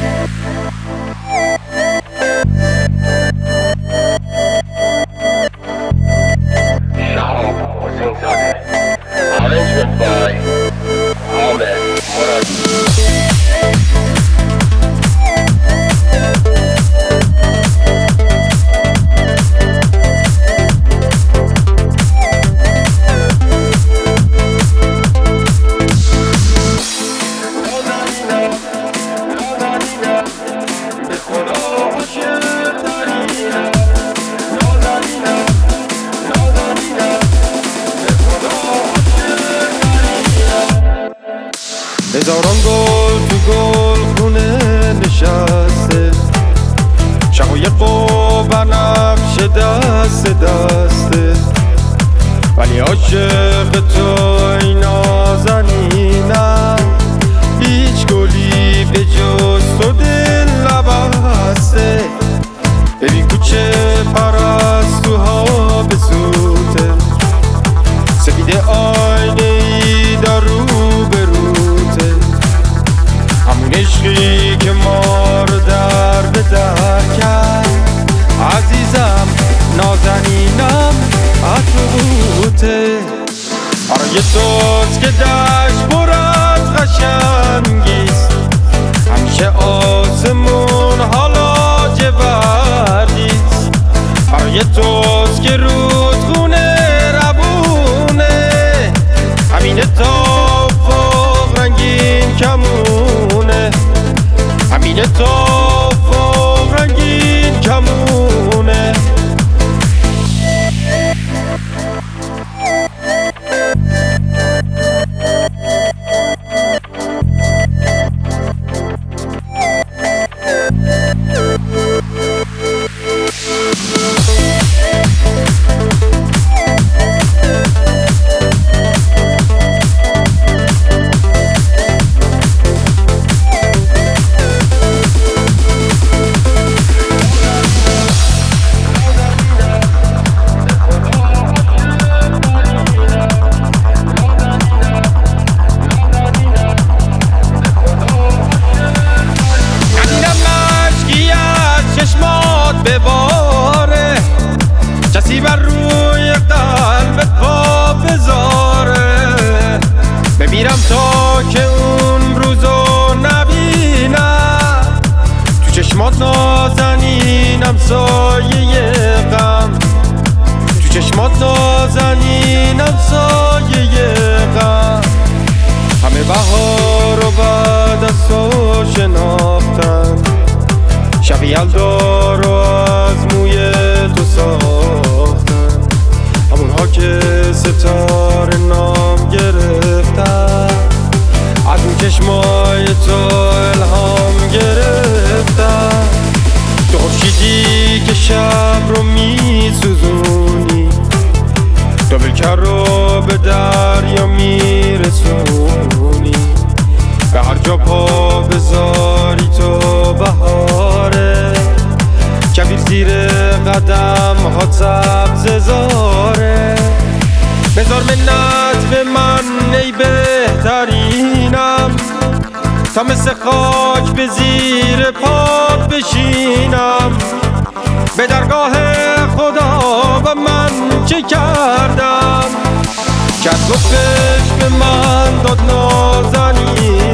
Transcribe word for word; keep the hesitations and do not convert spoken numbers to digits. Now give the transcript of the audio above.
Arrangement by Ahmed Murad. هزاران گل تو گل خونه نشسته، شقایق و بنفش دست دسته، ولی عاشق تو ای نازنینم، هیچ گلی به جز تو دل نبسته. ببین کوچه پرستوها به سوته، سپید آینه ای در رو به روته، همون عشقی که ما رو در به در کرد. عزیزم نازنینم عطروته، برای توست که دشت پر از قشنگیست، همیشه آسمون حالا جوردیست. برای توست که رودخونه روونه، همینه تا فوق رنگین کمونه، همینه تا فوق رنگین کمونه. بباره کسی بر روی قلبت پا بذاره، بمیرم تا که اون روزو نبینم، تو چشمات نازنینم سایه غم، تو چشمات نازنینم سایه غم. همه بهار و بعد از تو شناختن، شب یلدا رو از موی تو ساختن، همونها که ستاره نام گرفتن، از اون چشمای تو الهام گرفتن. تو خورشیدی که شب رو میسوزونی، دابلکر رو به دریا میرسونی، به هر جا پا بذاری تو بهاره، کبیر زیر قدم ها سبز زاره. بذار منت به من ای بهترینم، تا مثل خاک به زیر پات بشینم، به درگاه خدا و من چه کردم، که از لطفش به من داد نازنین